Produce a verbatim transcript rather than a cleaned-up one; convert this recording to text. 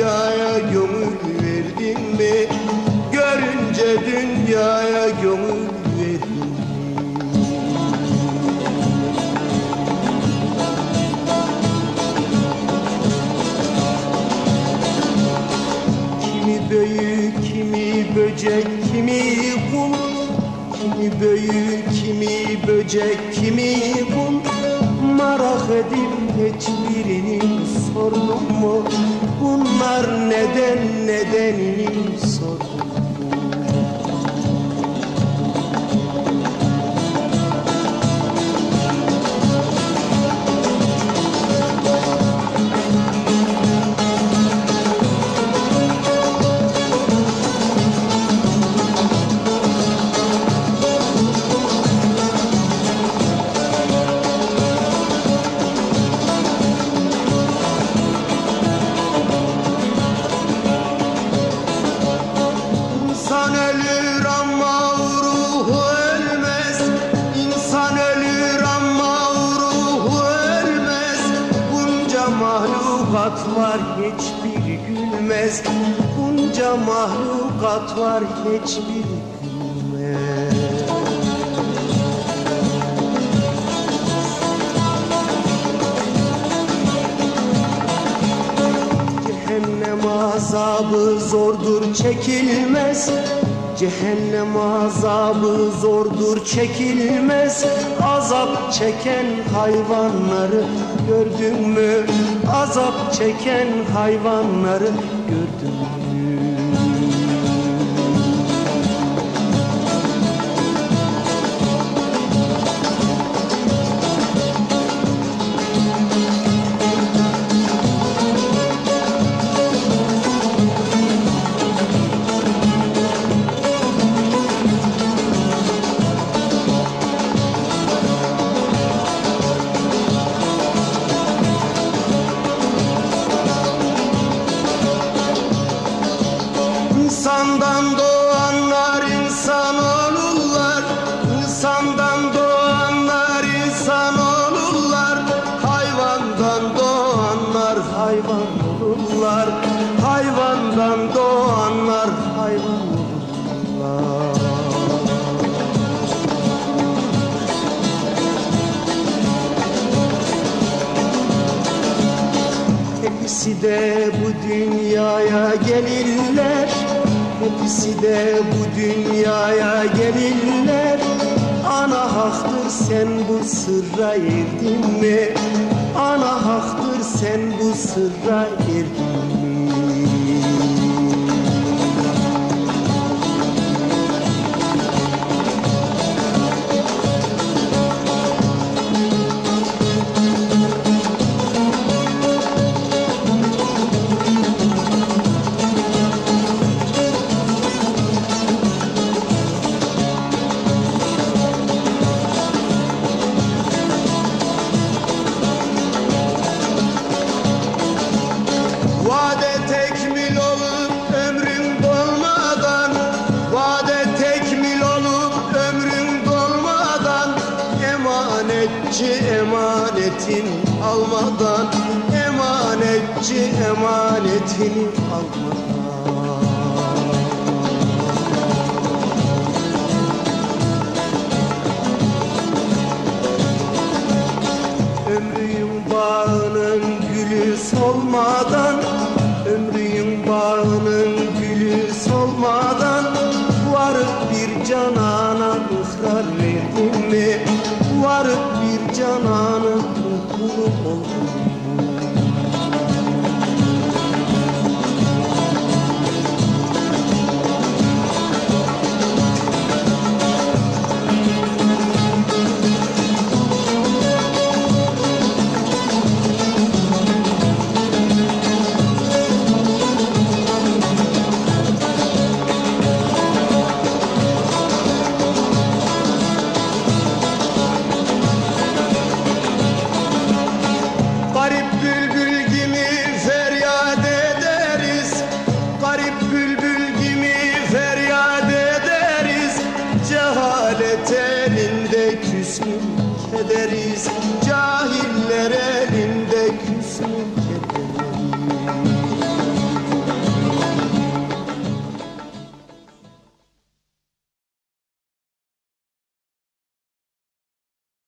dünyaya gönül verdin mi? Görünce dünyaya gönül verdin mi? Kimi büyük, kimi böcek, kimi kul, kimi büyük, kimi böcek, kimi kul. Merak edip hiçbirini sordum mu? Bunlar neden, nedenini sordum. İnsan ölür ama ruhu ölmez. İnsan ölür ama ruhu ölmez. Bunca mahlukat var hiçbiri gülmez. Bunca mahlukat var hiçbiri gülmez. Cehennem azabı zordur çekilmez. Cehennem azabı zordur çekilmez. Azap çeken hayvanları gördün mü? Azap çeken hayvanları gördün mü? İnsandan doğanlar insan olurlar. İnsandan doğanlar insan olurlar. Hayvandan doğanlar hayvan olurlar. Hayvandan doğanlar hayvan olurlar. Hepsi de bu dünyaya gelirler. Hepsi de bu dünyaya gelirler. Ana haktır sen bu sırra erdin mi? Ana haktır sen bu sırra erdin mi? Vade tekmil olup ömrün dolmadan, vade tekmil olup ömrün dolmadan, emanetçi emanetin almadan, emanetçi emanetini almadan. Ömrün bağının gülü solmadan, ömrün bağının gülü solmadan, varıp bir canana ıhrar verdin mi? Varıp bir canana kulu oldun mu? Elinde küsmün kederiz, cahiller elinde küsmün